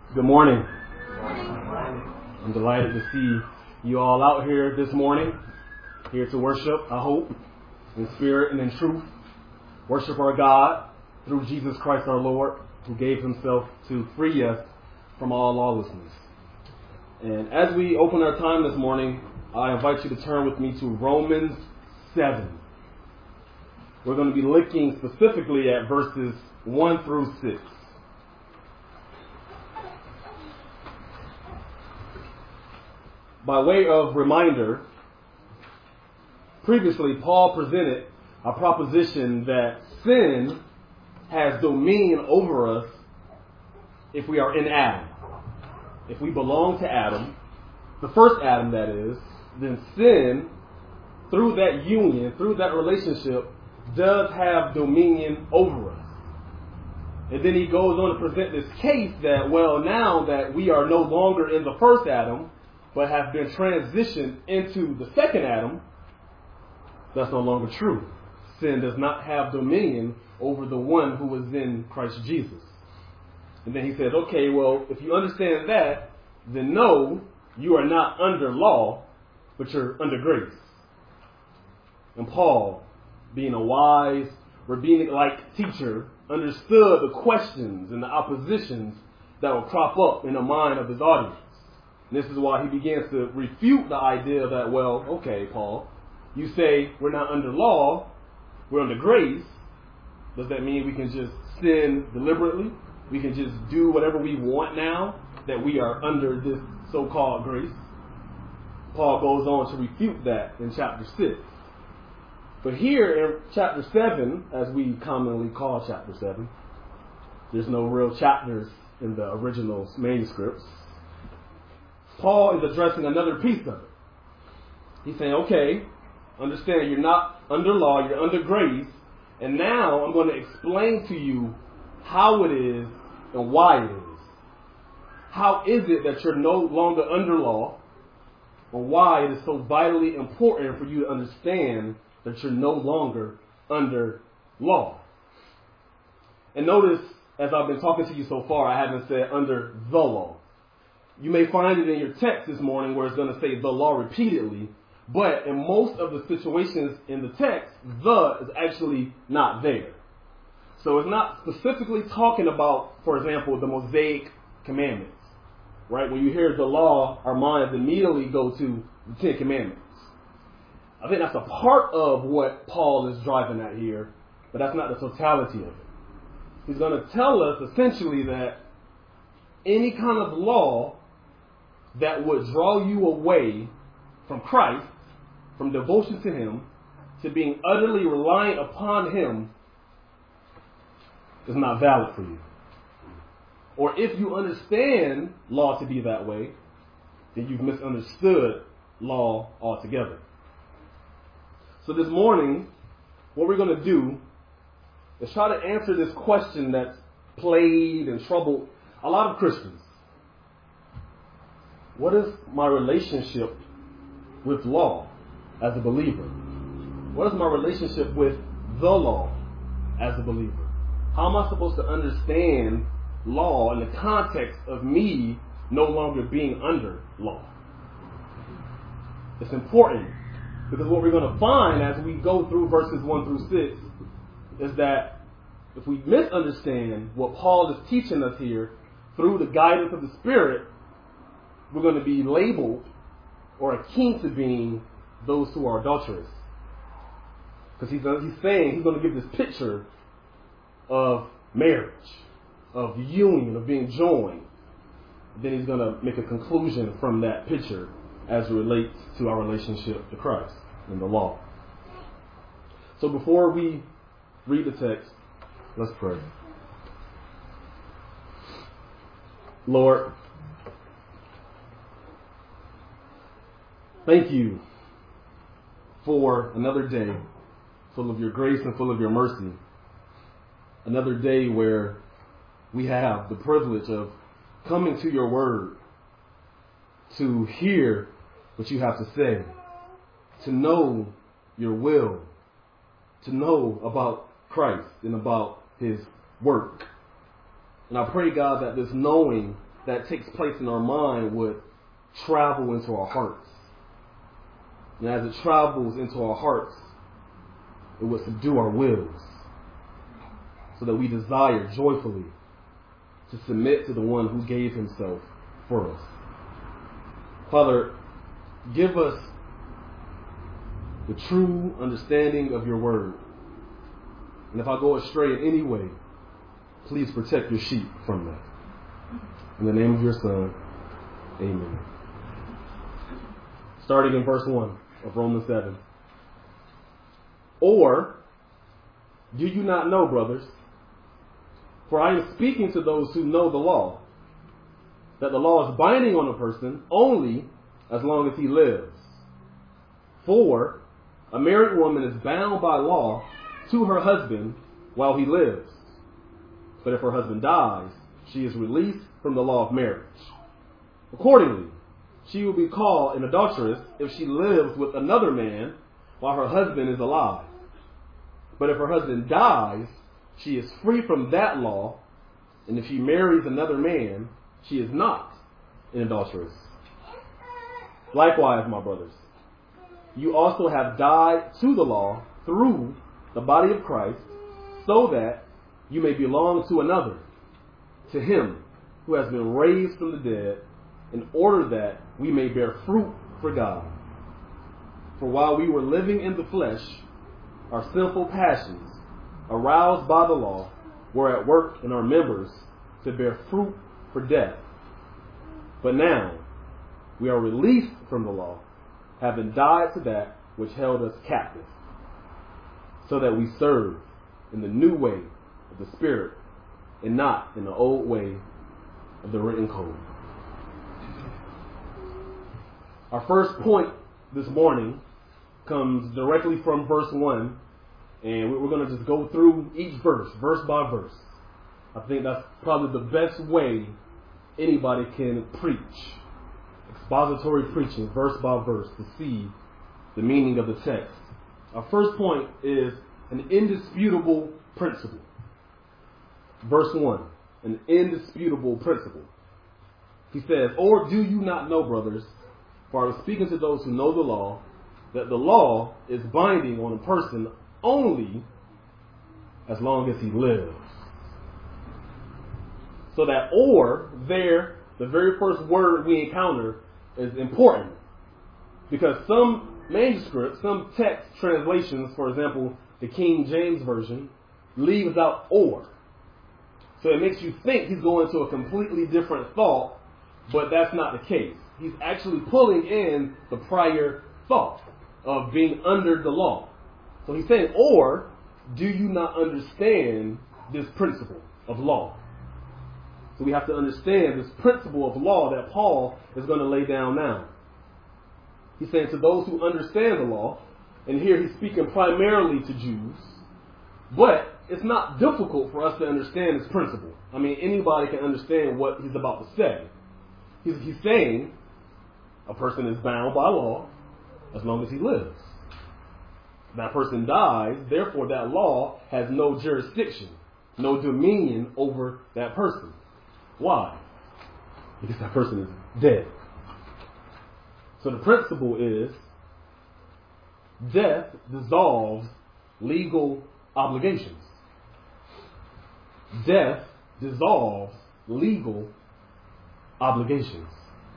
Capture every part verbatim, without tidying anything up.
Good morning. I'm delighted to see you all out here this morning, here to worship, I hope, in spirit and in truth. Worship our God through Jesus Christ our Lord, who gave himself to free us from all lawlessness. And as we open our time this morning, I invite you to turn with me to Romans seven. We're going to be looking specifically at verses one through six. By way of reminder, previously Paul presented a proposition that sin has dominion over us if we are in Adam. If we belong to Adam, the first Adam that is, then sin, through that union, through that relationship, does have dominion over us. And then he goes on to present this case that, well, now that we are no longer in the first Adam, but have been transitioned into the second Adam, that's no longer true. Sin does not have dominion over the one who is in Christ Jesus. And then he said, okay, well, if you understand that, then no, you are not under law, but you're under grace. And Paul, being a wise, rabbinic-like teacher, understood the questions and the oppositions that would crop up in the mind of his audience. And this is why he begins to refute the idea that, well, okay, Paul, you say we're not under law, we're under grace. Does that mean we can just sin deliberately? We can just do whatever we want now that we are under this so-called grace? Paul goes on to refute that in chapter six. But here in chapter seven, as we commonly call chapter seven, there's no real chapters in the original manuscripts. Paul is addressing another piece of it. He's saying, okay, understand you're not under law, you're under grace, and now I'm going to explain to you how it is and why it is. How is it that you're no longer under law, or why it is so vitally important for you to understand that you're no longer under law. And notice, as I've been talking to you so far, I haven't said under the law. You may find it in your text this morning where it's going to say the law repeatedly, but in most of the situations in the text, the is actually not there. So it's not specifically talking about, for example, the Mosaic commandments, right? When you hear the law, our minds immediately go to the Ten Commandments. I think that's a part of what Paul is driving at here, but that's not the totality of it. He's going to tell us essentially that any kind of law that would draw you away from Christ, from devotion to him, to being utterly reliant upon him, is not valid for you. Or if you understand law to be that way, then you've misunderstood law altogether. So this morning, what we're going to do is try to answer this question that's plagued and troubled a lot of Christians. What is my relationship with law as a believer? What is my relationship with the law as a believer? How am I supposed to understand law in the context of me no longer being under law? It's important because what we're going to find as we go through verses one through six is that if we misunderstand what Paul is teaching us here through the guidance of the Spirit, we're going to be labeled or akin to being those who are adulterous. Because he's, he's saying he's going to give this picture of marriage, of union, of being joined. Then he's going to make a conclusion from that picture as it relates to our relationship to Christ and the law. So before we read the text, let's pray. Lord, thank you for another day full of your grace and full of your mercy. Another day where we have the privilege of coming to your word to hear what you have to say, to know your will, to know about Christ and about his work. And I pray, God, that this knowing that takes place in our mind would travel into our hearts. And as it travels into our hearts, it would subdue our wills, so that we desire joyfully to submit to the one who gave himself for us. Father, give us the true understanding of your word. And if I go astray in any way, please protect your sheep from that. In the name of your Son, amen. Starting in verse one of Romans seven. Or, do you not know, brothers? For I am speaking to those who know the law, that the law is binding on a person only as long as he lives. For a married woman is bound by law to her husband while he lives. But if her husband dies, she is released from the law of marriage. Accordingly, she will be called an adulteress if she lives with another man while her husband is alive. But if her husband dies, she is free from that law, and if she marries another man, she is not an adulteress. Likewise, my brothers, you also have died to the law through the body of Christ, so that you may belong to another, to him who has been raised from the dead, in order that we may bear fruit for God. For while we were living in the flesh, our sinful passions, aroused by the law, were at work in our members to bear fruit for death. But now we are released from the law, having died to that which held us captive, so that we serve in the new way of the Spirit and not in the old way of the written code. Our first point this morning comes directly from verse one, and we're going to just go through each verse, verse by verse. I think that's probably the best way anybody can preach. Expository preaching, verse by verse, to see the meaning of the text. Our first point is an indisputable principle. Verse one, an indisputable principle. He says, or do you not know, brothers, for I was speaking to those who know the law, that the law is binding on a person only as long as he lives. So that or there, the very first word we encounter, is important. Because some manuscripts, some text translations, for example, the King James Version, leaves out or. So it makes you think he's going to a completely different thought, but that's not the case. He's actually pulling in the prior thought of being under the law. So he's saying, or do you not understand this principle of law? So we have to understand this principle of law that Paul is going to lay down now. He's saying to those who understand the law, and here he's speaking primarily to Jews, but it's not difficult for us to understand this principle. I mean, anybody can understand what he's about to say. He's, he's saying a person is bound by law as long as he lives. That person dies, therefore that law has no jurisdiction, no dominion over that person. Why? Because that person is dead. So the principle is death dissolves legal obligations. Death dissolves legal obligations.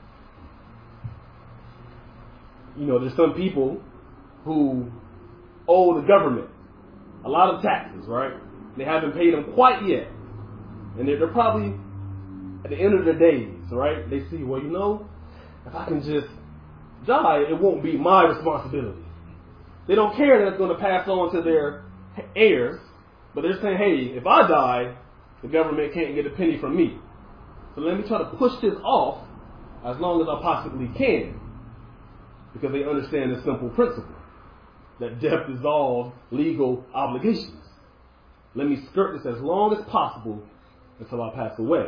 You know, there's some people who owe the government a lot of taxes, right? They haven't paid them quite yet. And they're, they're probably at the end of their days, right? They see, well, you know, if I can just die, it won't be my responsibility. They don't care that it's going to pass on to their heirs, but they're saying, hey, if I die, the government can't get a penny from me. So let me try to push this off as long as I possibly can, because they understand this simple principle, that death dissolves legal obligations. Let me skirt this as long as possible until I pass away.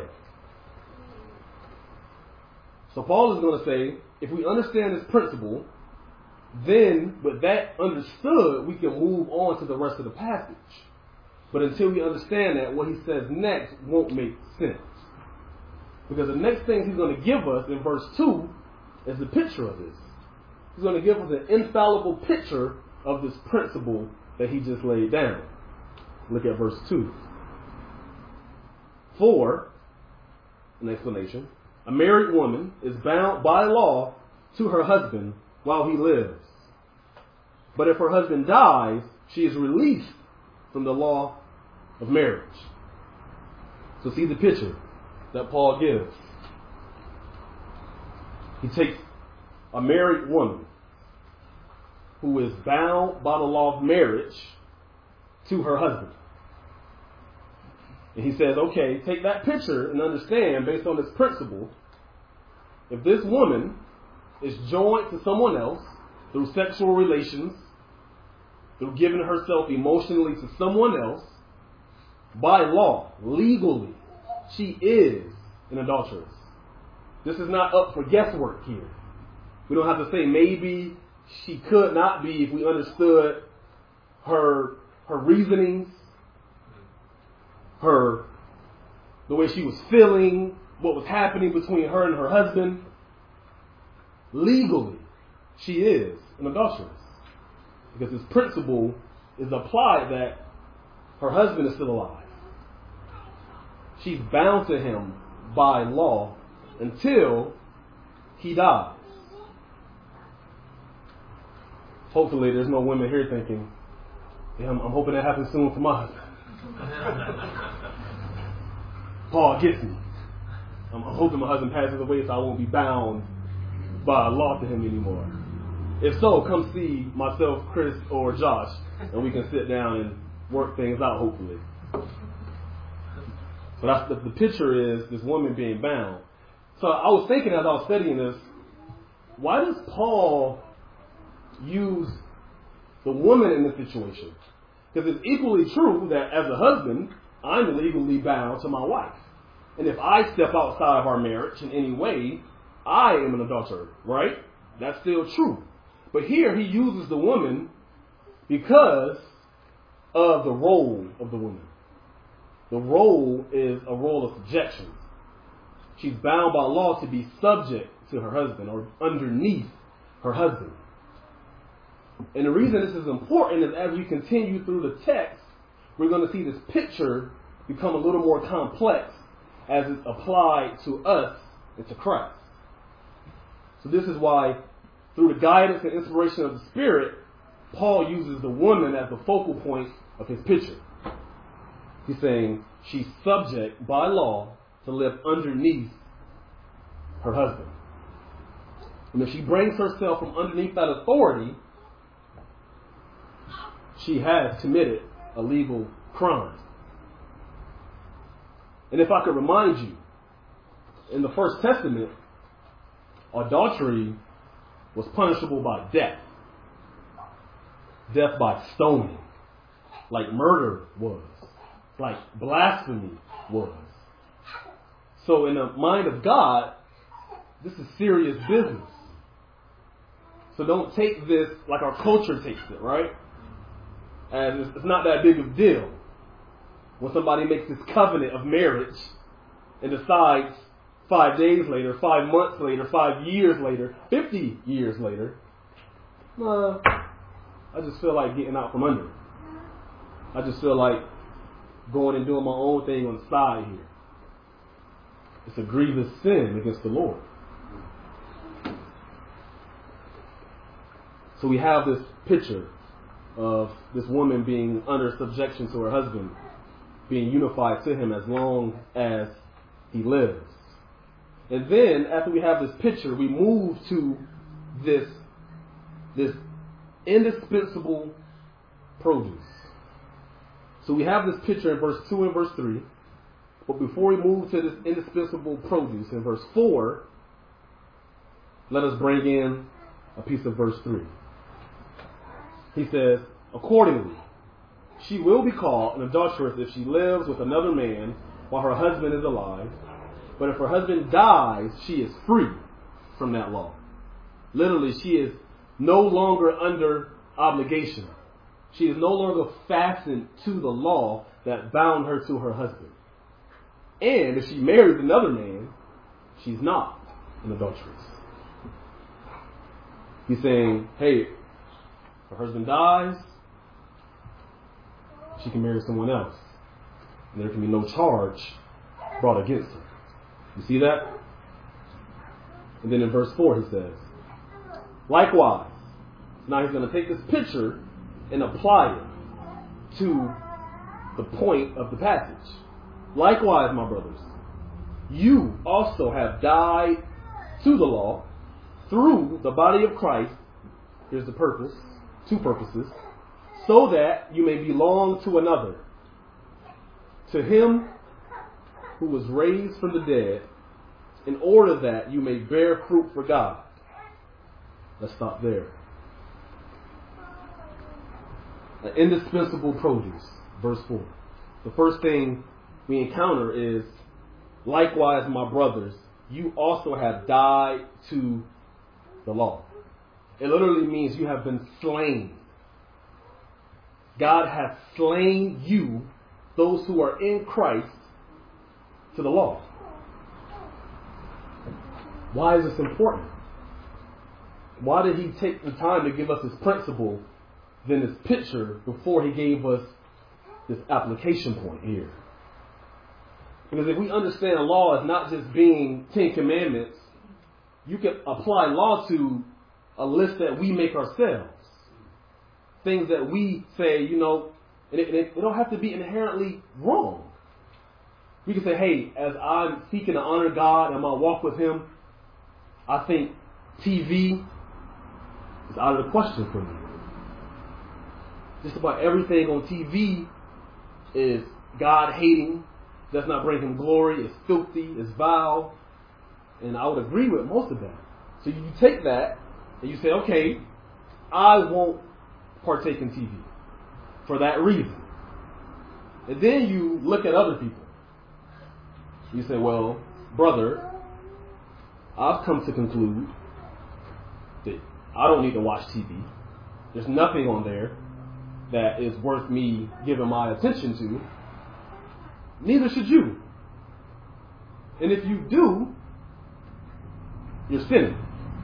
So Paul is going to say, if we understand this principle, then with that understood, we can move on to the rest of the passage. But until we understand that, what he says next won't make sense. Because the next thing he's going to give us in verse two is the picture of this. He's going to give us an infallible picture of this principle that he just laid down. Look at verse two. For, an explanation, a married woman is bound by law to her husband while he lives. But if her husband dies, she is released from the law of marriage. So see the picture that Paul gives. He takes a married woman who is bound by the law of marriage to her husband. And he says, okay, take that picture and understand, based on this principle, if this woman is joined to someone else through sexual relations, through giving herself emotionally to someone else, by law, legally, she is an adulteress. This is not up for guesswork here. We don't have to say maybe she could not be if we understood her her reasonings, her the way she was feeling, what was happening between her and her husband. Legally, she is an adulteress. Because this principle is applied that her husband is still alive. She's bound to him by law until he dies. Hopefully there's no women here thinking, yeah, I'm, I'm hoping that happens soon for my husband. Paul gets me. I'm, I'm hoping my husband passes away so I won't be bound by law to him anymore. If so, come see myself, Chris, or Josh, and we can sit down and work things out, hopefully. So that's the, the picture is this woman being bound. So I was thinking as I was studying this, why does Paul use the woman in this situation? Because it's equally true that as a husband, I'm legally bound to my wife. And if I step outside of our marriage in any way, I am an adulterer, right? That's still true. But here he uses the woman because of the role of the woman. The role is a role of subjection. She's bound by law to be subject to her husband or underneath her husband. And the reason this is important is as we continue through the text, we're going to see this picture become a little more complex as it's applied to us and to Christ. So this is why, through the guidance and inspiration of the Spirit, Paul uses the woman as the focal point of his picture. He's saying she's subject by law to live underneath her husband. And if she brings herself from underneath that authority, she has committed a legal crime. And if I could remind you, in the First Testament, adultery was punishable by death. Death by stoning. Like murder was. Like blasphemy was. So in the mind of God, this is serious business. So don't take this like our culture takes it, right? And it's, it's not that big of a deal. When somebody makes this covenant of marriage and decides five days later, five months later, five years later, fifty years later, uh, I just feel like getting out from under it. I just feel like going and doing my own thing on the side here. It's a grievous sin against the Lord. So we have this picture of this woman being under subjection to her husband, being unified to him as long as he lives. And then, after we have this picture, we move to this, this indispensable produce. So we have this picture in verse two and verse three. But before we move to this indispensable produce in verse four, let us bring in a piece of verse three. He says, accordingly, she will be called an adulteress if she lives with another man while her husband is alive. But if her husband dies, she is free from that law. Literally, she is no longer under obligation. She is no longer fastened to the law that bound her to her husband. And if she marries another man, she's not an adulteress. He's saying, hey, her husband dies, she can marry someone else. And there can be no charge brought against her. You see that? And then in verse four he says, likewise, now he's going to take this picture and apply it to the point of the passage. Likewise, my brothers, you also have died to the law through the body of Christ. Here's the purpose, two purposes, so that you may belong to another, to him who was raised from the dead, in order that you may bear fruit for God. Let's stop there. An indispensable produce, verse four. The first thing we encounter is, likewise, my brothers, you also have died to the law. It literally means you have been slain. God has slain you, those who are in Christ, to the law. Why is this important? Why did he take the time to give us this principle, then this picture, before he gave us this application point here? Because if we understand law as not just being Ten Commandments, you can apply law to a list that we make ourselves. Things that we say, you know, and it, it, it don't have to be inherently wrong. We can say, hey, as I'm seeking to honor God in my walk with him, I think T V is out of the question for me. Just about everything on T V is God-hating, does not bring him glory, is filthy, is vile. And I would agree with most of that. So you take that and you say, okay, I won't partake in T V for that reason. And then you look at other people. You say, well, brother, I've come to conclude that I don't need to watch T V. There's nothing on there that is worth me giving my attention to. Neither should you. And if you do, you're sinning.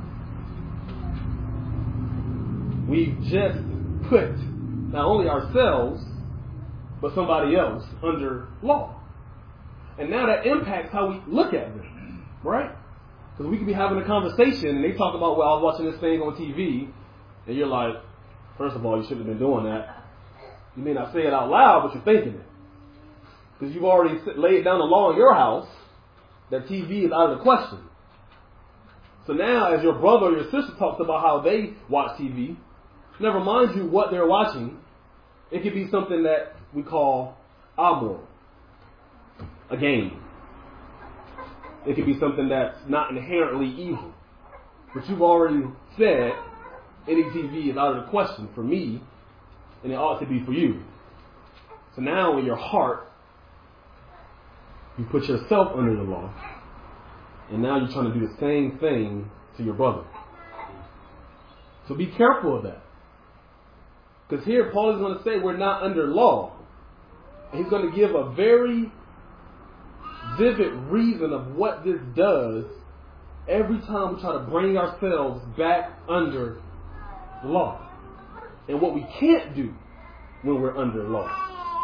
We just put not only ourselves, but somebody else under law. And now that impacts how we look at them, right? Because we could be having a conversation and they talk about, well, I was watching this thing on T V, and you're like, first of all, you shouldn't have been doing that. You may not say it out loud, but you're thinking it. Because you've already laid down the law in your house that T V is out of the question. So now, as your brother or your sister talks about how they watch T V, never mind you what they're watching, it could be something that we call amoral, a game. It could be something that's not inherently evil. But you've already said any T V is out of the question for me, and it ought to be for you. So now in your heart, you put yourself under the law, and now you're trying to do the same thing to your brother. So be careful of that. Because here Paul is going to say we're not under law. And he's going to give a very vivid reason of what this does every time we try to bring ourselves back under the law. And what we can't do when we're under law.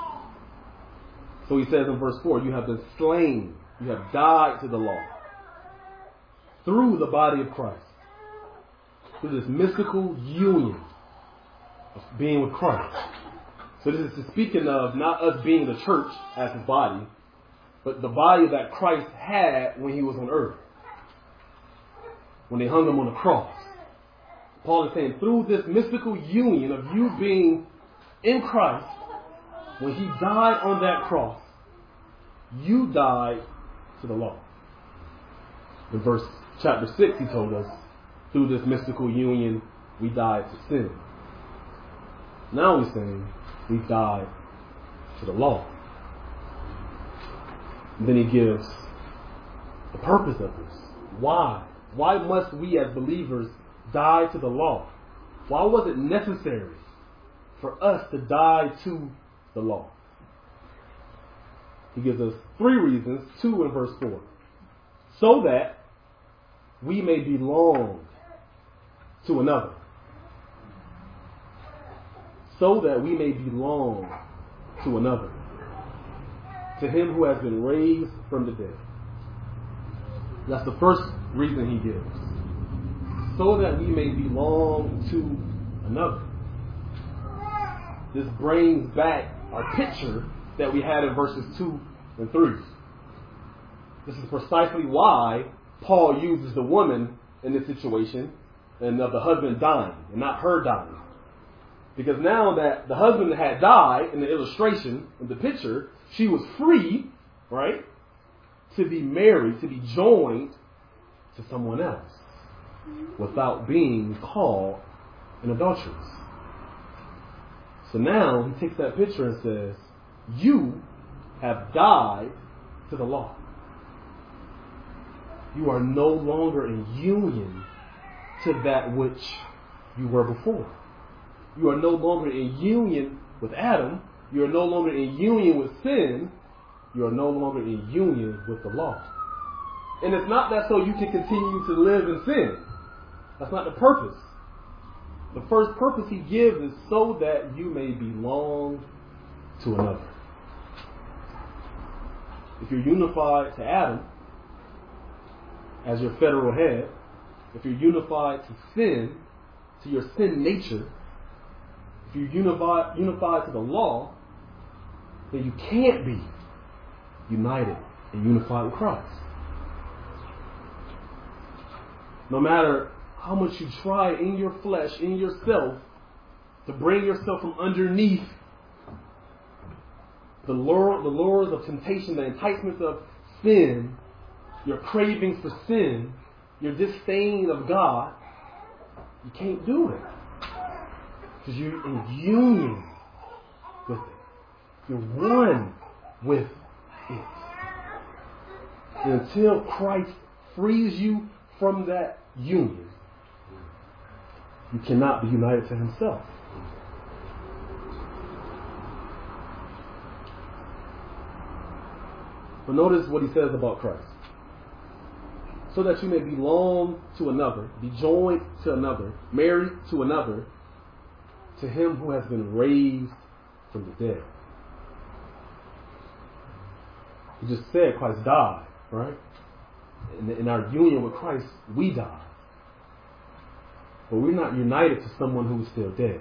So he says in verse four, you have been slain. You have died to the law. Through the body of Christ. Through this mystical union of being with Christ. So this is speaking of not us being the church as his body, but the body that Christ had when he was on earth. When they hung him on the cross. Paul is saying through this mystical union of you being in Christ, when he died on that cross, you died to the law. In verse chapter six, he told us, through this mystical union, we died to sin. Now he's saying, we died to the law. And then he gives the purpose of this. Why? Why must we as believers die to the law? Why was it necessary for us to die to the law? He gives us three reasons, two in verse four. So that we may belong to another. So that we may belong to another. To him who has been raised from the dead. That's the first reason he gives. So that we may belong to another. This brings back our picture that we had in verses two and three. This is precisely why Paul uses the woman in this situation and of the husband dying and not her dying. Because now that the husband had died in the illustration, in the picture, she was free, right, to be married, to be joined to someone else without being called an adulteress. So now he takes that picture and says, you have died to the law. You are no longer in union to that which you were before. You are no longer in union with Adam. You are no longer in union with sin. You are no longer in union with the law. And it's not that so you can continue to live in sin. That's not the purpose. The first purpose he gives is so that you may belong to another. If you're unified to Adam as your federal head, if you're unified to sin, to your sin nature, if you're unified, unified to the law, then you can't be united and unified with Christ. No matter how much you try in your flesh, in yourself, to bring yourself from underneath the lure, the lures of temptation, the enticements of sin, your craving for sin, your disdain of God, you can't do it. Because you're in union with it. You're one with it. And until Christ frees you from that union, you cannot be united to himself. But notice what he says about Christ. So that you may belong to another, be joined to another, married to another, to him who has been raised from the dead. He just said Christ died, right? In, in our union with Christ, we die. But we're not united to someone who's still dead.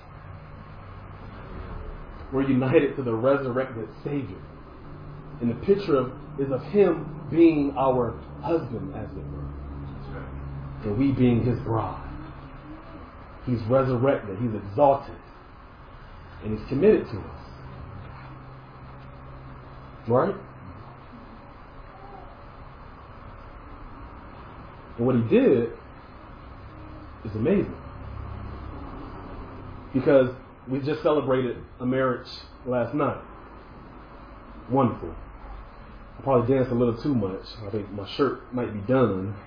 We're united to the resurrected Savior. And the picture of, is of him being our husband, as it were. And we being his bride. He's resurrected. He's exalted. And he's committed to us. Right? And what he did is amazing. Because we just celebrated a marriage last night. Wonderful. I probably danced a little too much. I think my shirt might be done.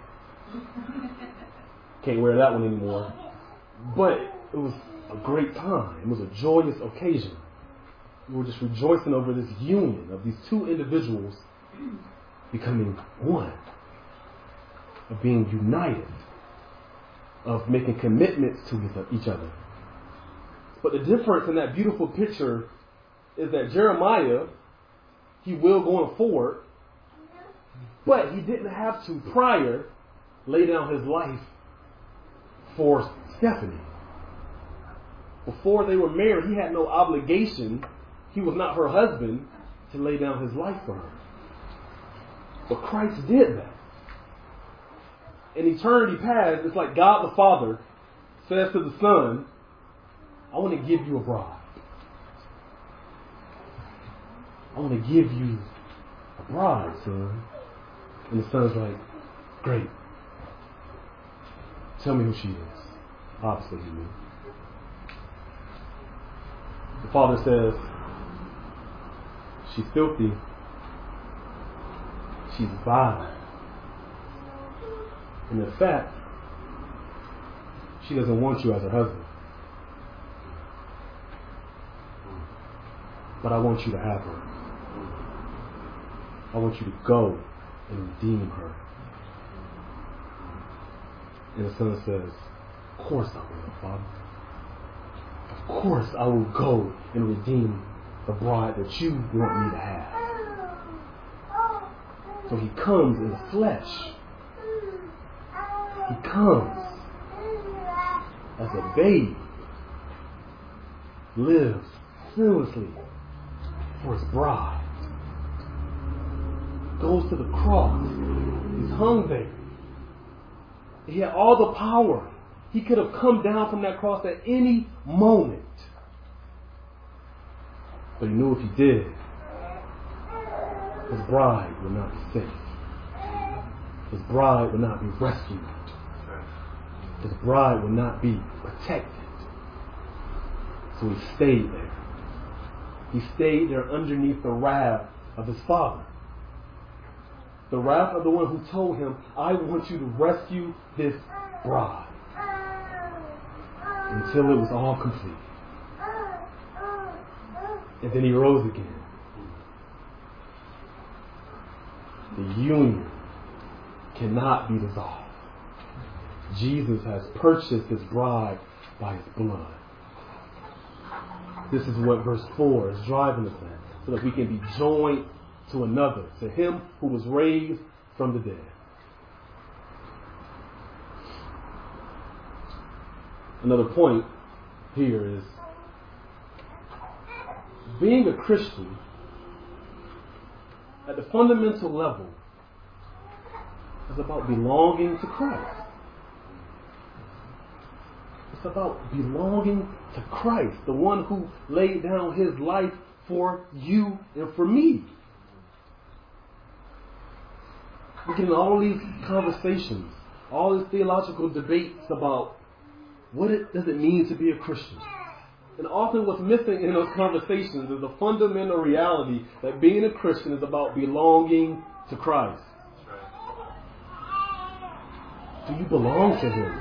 Can't wear that one anymore. But it was a great time. It was a joyous occasion. We were just rejoicing over this union of these two individuals becoming one. Of being united. Of making commitments to each other. But the difference in that beautiful picture is that Jeremiah, he will going forward, but he didn't have to prior lay down his life for Stephanie. Before they were married, he had no obligation. He was not her husband to lay down his life for her. But Christ did that. In eternity past, it's like God the Father says to the Son, I want to give you a bride. I want to give you a bride, son. And the son's like, great. Tell me who she is. Obviously he knew. The father says, she's filthy. She's vile. And in fact, she doesn't want you as her husband. But I want you to have her. I want you to go and redeem her. And the son says, of course I will, Father. Of course I will go and redeem the bride that you want me to have. So he comes in the flesh. He comes as a babe, lives sinlessly for his bride, goes to the cross. He's hung there. He had all the power. He could have come down from that cross at any moment. But he knew if he did, his bride would not be safe. His bride would not be rescued. His bride would not be protected. So he stayed there. He stayed there underneath the wrath of his father. The wrath of the one who told him, I want you to rescue this bride. Until it was all complete. And then he rose again. The union cannot be dissolved. Jesus has purchased his bride by his blood. This is what verse four is driving us at, so that we can be joined to another, to him who was raised from the dead. Another point here is being a Christian at the fundamental level is about belonging to Christ. It's about belonging to Christ, the one who laid down his life for you and for me. We get in all these conversations, all these theological debates about what it, does it mean to be a Christian. And often what's missing in those conversations is the fundamental reality that being a Christian is about belonging to Christ. Do you belong to him?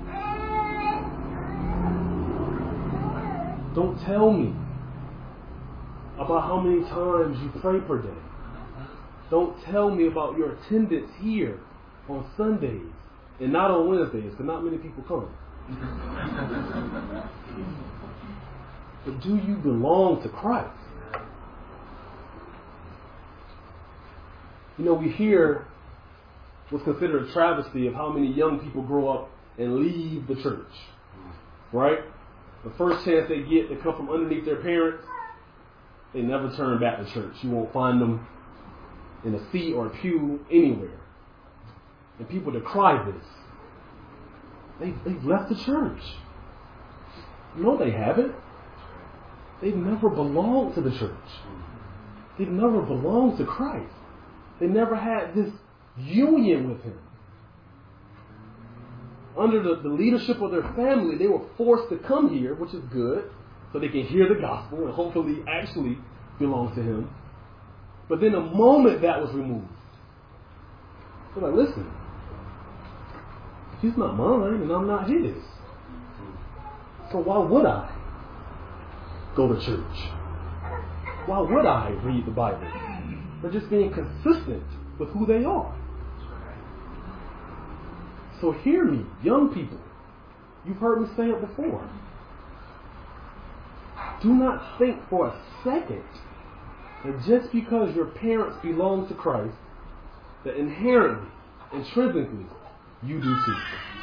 Don't tell me about how many times you pray per day. Don't tell me about your attendance here on Sundays and not on Wednesdays, because not many people come. But do you belong to Christ? You know, we hear what's considered a travesty of how many young people grow up and leave the church. Right? The first chance they get to come from underneath their parents, they never turn back to church. You won't find them in a seat or a pew anywhere. And people decry this. They, they've left the church. No, they haven't. They've never belonged to the church. They've never belonged to Christ. They never had this union with him. Under the, the leadership of their family, they were forced to come here, which is good, so they can hear the gospel and hopefully actually belong to him. But then the moment that was removed, they're like, listen, he's not mine and I'm not his. So why would I go to church? Why would I read the Bible? They're just being consistent with who they are. So hear me, young people. You've heard me say it before. Do not think for a second that just because your parents belong to Christ, that inherently, intrinsically, you do too.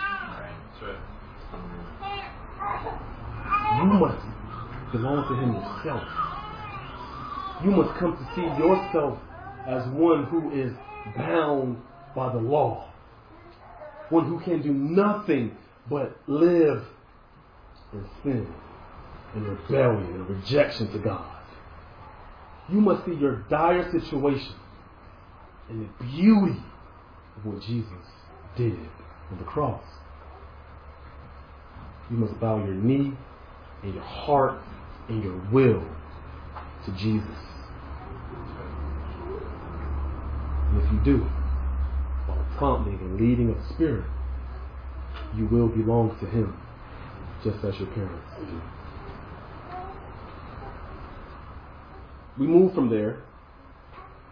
You must belong to him yourself. You must come to see yourself as one who is bound by the law. One who can do nothing but live in sin, in rebellion, and rejection to God. You must see your dire situation and the beauty of what Jesus did on the cross. You must bow your knee and your heart and your will to Jesus. And if you do, by the prompting and leading of the Spirit, you will belong to him just as your parents do. We move from there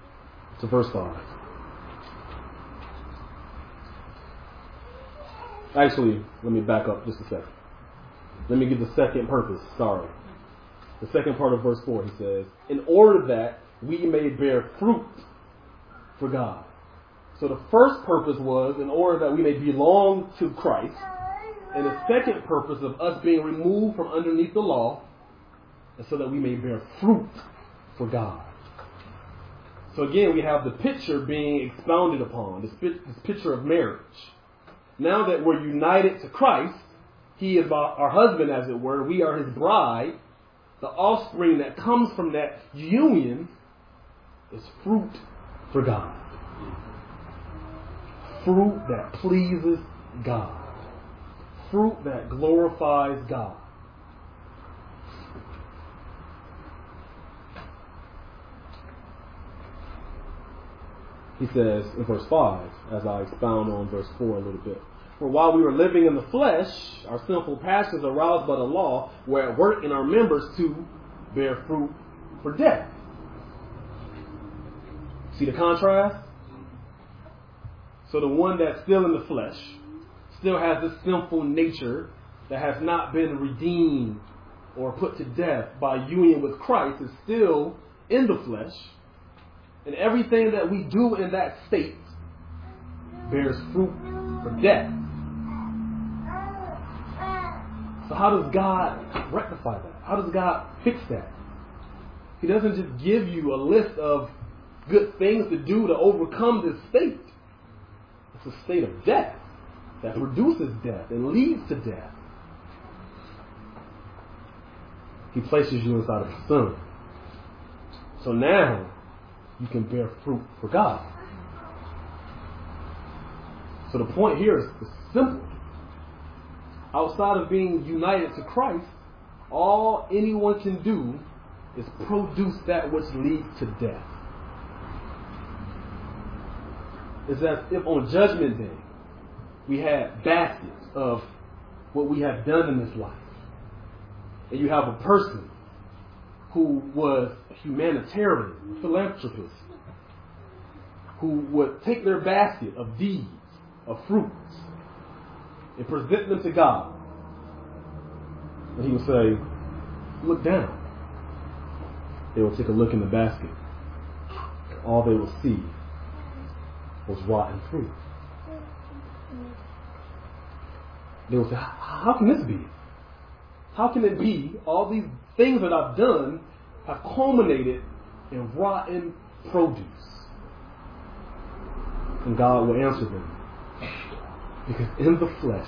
to verse five. Actually, let me back up just a second. Let me give the second purpose. Sorry. The second part of verse four, he says, in order that we may bear fruit for God. So the first purpose was in order that we may belong to Christ. And the second purpose of us being removed from underneath the law is so that we may bear fruit for God. So again, we have the picture being expounded upon, this, this picture of marriage. Now that we're united to Christ, he is our husband, as it were. We are his bride. The offspring that comes from that union is fruit for God. Fruit that pleases God. Fruit that glorifies God. He says in verse five, as I expound on verse four a little bit, for while we were living in the flesh, our sinful passions aroused by the law were at work in our members to bear fruit for death. See the contrast? So the one that's still in the flesh, still has this sinful nature that has not been redeemed or put to death by union with Christ, is still in the flesh. And everything that we do in that state bears fruit for death. So how does God rectify that? How does God fix that? He doesn't just give you a list of good things to do to overcome this state. It's a state of death that produces death and leads to death. He places you inside of the Son. So now you can bear fruit for God. So the point here is, is simple. Outside of being united to Christ, all anyone can do is produce that which leads to death. It's as if on Judgment Day we had baskets of what we have done in this life. And you have a person who was a humanitarian, a philanthropist, who would take their basket of deeds, of fruits, and present them to God. And he would say, look down. They would take a look in the basket. And all they would see was rotten fruit. They would say, how can this be? How can it be all these things that I've done have culminated in rotten produce? And God will answer them. Because in the flesh,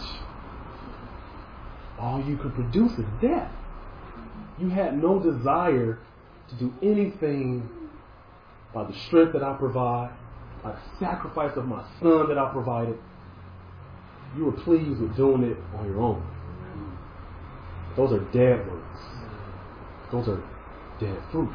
all you could produce is death. You had no desire to do anything by the strength that I provide, by the sacrifice of my Son that I provided. You were pleased with doing it on your own. Those are dead works. Those are dead fruit.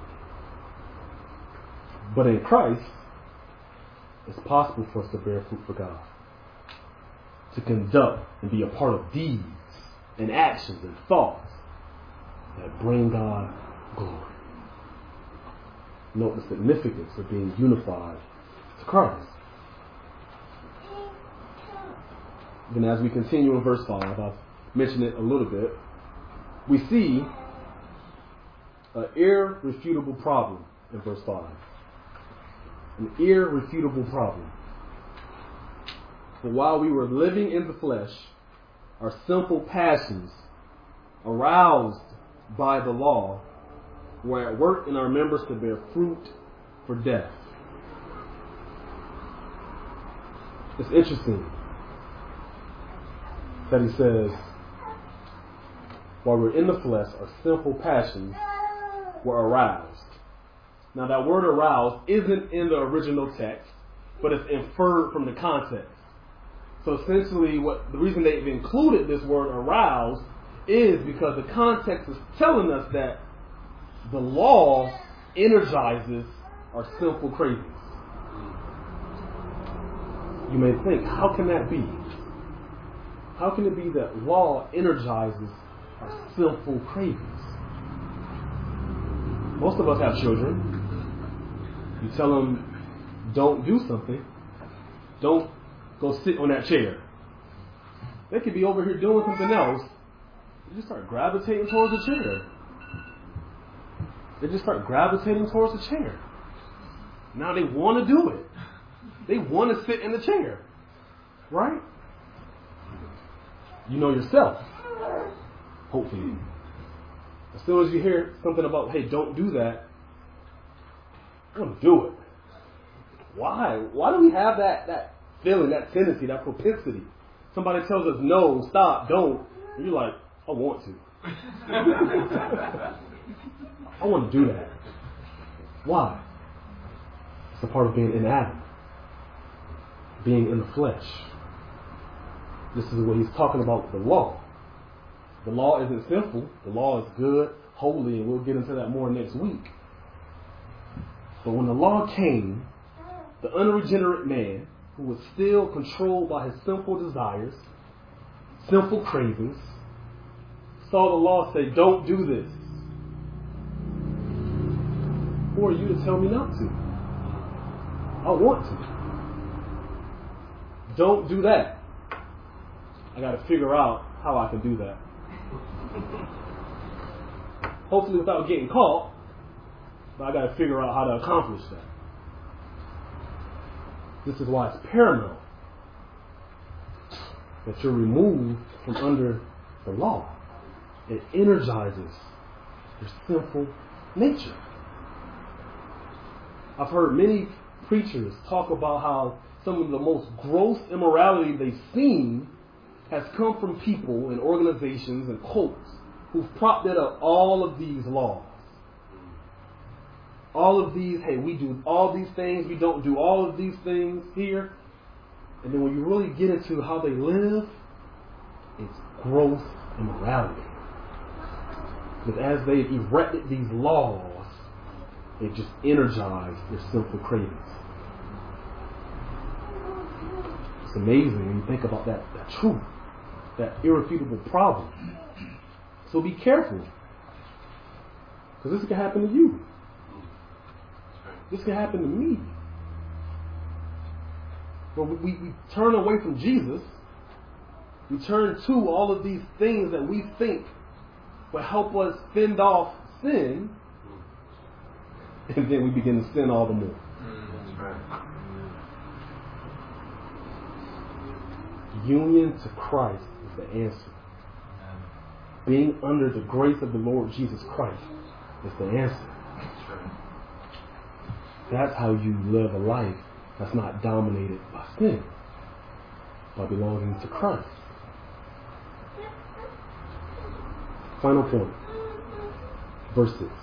But in Christ, it's possible for us to bear fruit for God. To conduct and be a part of deeds and actions and thoughts that bring God glory. Note the significance of being unified to Christ. Then as we continue in verse five, I've mentioned it a little bit, we see an irrefutable problem in verse five. An irrefutable problem. For while we were living in the flesh, our sinful passions, aroused by the law, were at work in our members to bear fruit for death. It's interesting that he says, while we're in the flesh, our sinful passions were aroused. Now that word aroused isn't in the original text, but it's inferred from the context. So essentially, what the reason they've included this word aroused is because the context is telling us that the law energizes our sinful cravings. You may think, how can that be? How can it be that law energizes our sinful cravings? Most of us have children. You tell them, don't do something. Don't go sit on that chair. They could be over here doing something else. They just start gravitating towards the chair. They just start gravitating towards the chair. Now they want to do it. They want to sit in the chair. Right? You know yourself. Hopefully. As soon as you hear something about, hey, don't do that, I want to do it. Why? Why do we have that, that feeling, that tendency, that propensity? Somebody tells us, no, stop, don't. And you're like, I want to. I want to do that. Why? It's a part of being in Adam. Being in the flesh. This is what he's talking about with the law. The law isn't sinful. The law is good, holy, and we'll get into that more next week. But when the law came, the unregenerate man, who was still controlled by his sinful desires, sinful cravings, saw the law say, don't do this. Who are you to tell me not to? I want to. Don't do that. I got to figure out how I can do that. Hopefully without getting caught, but I got to figure out how to accomplish that. This is why it's paramount that you're removed from under the law. It energizes your sinful nature. I've heard many preachers talk about how some of the most gross immorality they've seen has come from people and organizations and cults who've propped up all of these laws. All of these, hey, we do all these things, we don't do all of these things here. And then when you really get into how they live, it's gross immorality. Because as they've erected these laws, it just energized their sinful cravings. It's amazing when you think about that, that truth, that irrefutable problem. So be careful. Because this can happen to you. This can happen to me. But we, we, we turn away from Jesus. We turn to all of these things that we think will help us fend off sin. And then we begin to sin all the more. That's right. Union to Christ is the answer. Being under the grace of the Lord Jesus Christ is the answer. That's how you live a life that's not dominated by sin, by belonging to Christ. Final point. Verse six.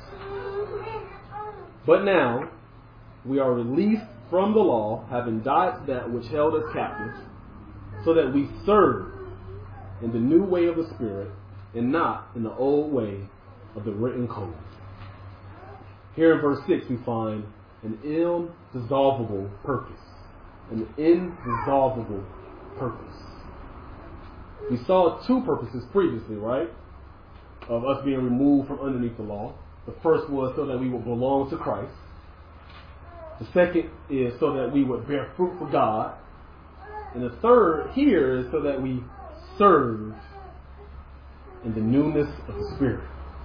But now we are released from the law, having died to that which held us captive, so that we serve in the new way of the Spirit and not in the old way of the written code. Here in verse six we find an indissoluble purpose. An indissoluble purpose. We saw two purposes previously, right? Of us being removed from underneath the law. The first was so that we would belong to Christ. The second is so that we would bear fruit for God. And the third here is so that we serve in the newness of the Spirit.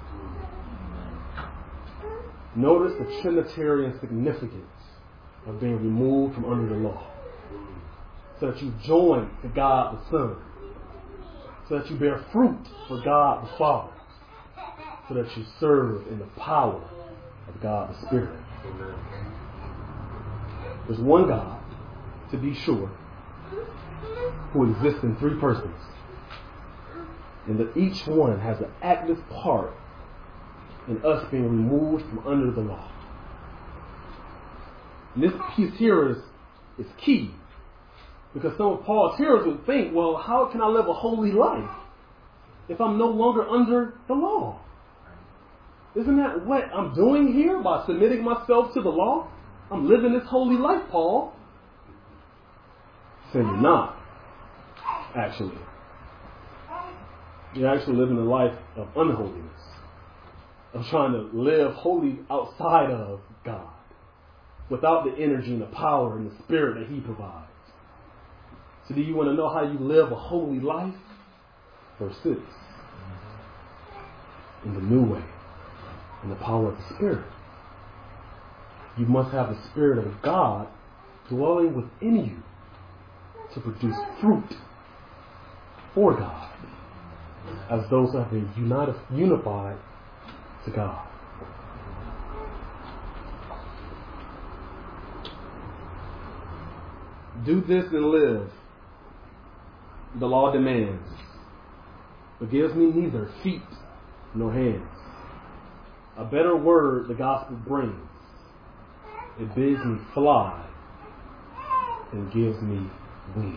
Notice the Trinitarian significance of being removed from under the law. So that you join to God the Son. So that you bear fruit for God the Father. So that you serve in the power of God the Spirit. There's one God, to be sure, who exists in three persons. And that each one has an active part in us being removed from under the law. And this piece here is, is key. Because some of Paul's hearers would think, well, how can I live a holy life if I'm no longer under the law? Isn't that what I'm doing here by submitting myself to the law? I'm living this holy life, Paul. So you're not, actually. You're actually living a life of unholiness. Of trying to live holy outside of God. Without the energy and the power and the spirit that He provides. So do you want to know how you live a holy life? Verse six. In the new way, in the power of the Spirit. You must have the Spirit of God dwelling within you to produce fruit for God, as those who have been united, unified to God. Do this and live, the law demands, but gives me neither feet nor hands. A better word the gospel brings. It bids me fly and gives me wings.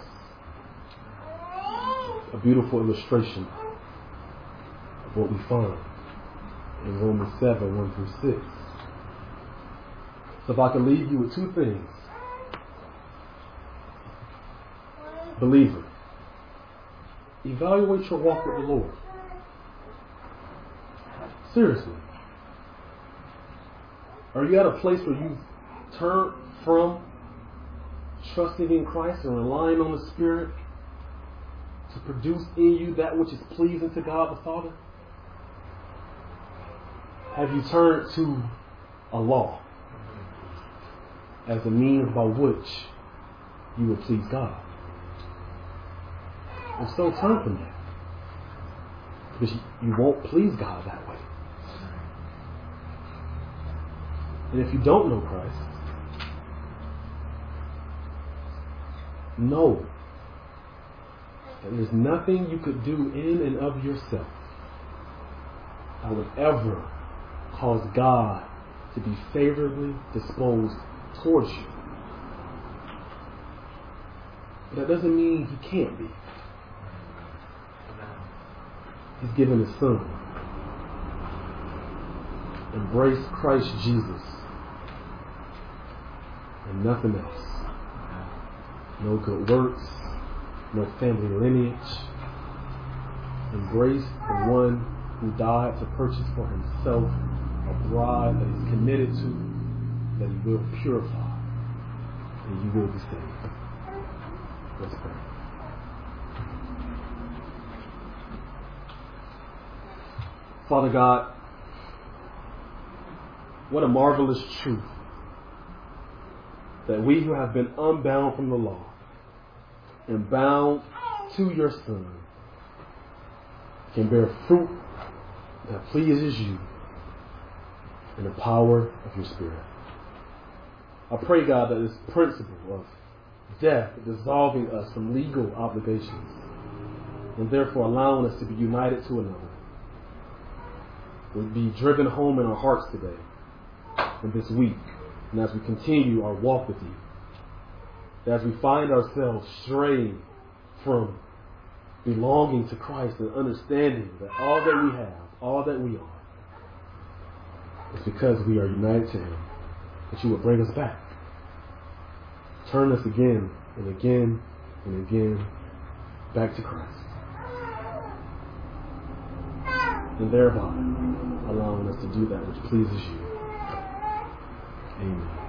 A beautiful illustration of what we find in Romans seven, one through six. So if I can leave you with two things. Believer, evaluate your walk with the Lord. Seriously. Are you at a place where you turn from trusting in Christ and relying on the Spirit to produce in you that which is pleasing to God the Father? Have you turned to a law as a means by which you will please God? If so, turn from that. Because you won't please God that way. And if you don't know Christ, know that there's nothing you could do in and of yourself that would ever cause God to be favorably disposed towards you. But that doesn't mean He can't be. He's given His Son. Embrace Christ Jesus and nothing else. No good works, no family lineage. Embrace the one who died to purchase for Himself a bride that He's committed to, that He will purify, and you will be saved. Let's pray. Father God, what a marvelous truth that we who have been unbound from the law and bound to your Son can bear fruit that pleases you in the power of your Spirit. I pray, God, that this principle of death dissolving us from legal obligations and therefore allowing us to be united to another will be driven home in our hearts today and this week, and as we continue our walk with you, as we find ourselves straying from belonging to Christ and understanding that all that we have, all that we are, is because we are united to Him, that you will bring us back. Turn us again and again and again back to Christ. And thereby allowing us to do that which pleases you. Amen.